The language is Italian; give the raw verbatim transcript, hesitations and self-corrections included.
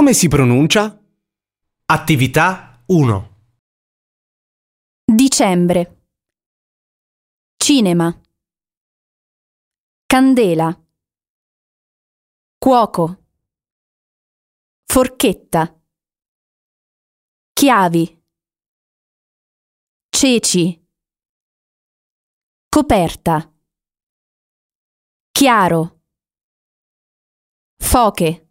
Come si pronuncia? Attività uno. Dicembre. Cinema. Candela. Cuoco. Forchetta. Chiavi. Ceci. Coperta. Chiaro. Foche.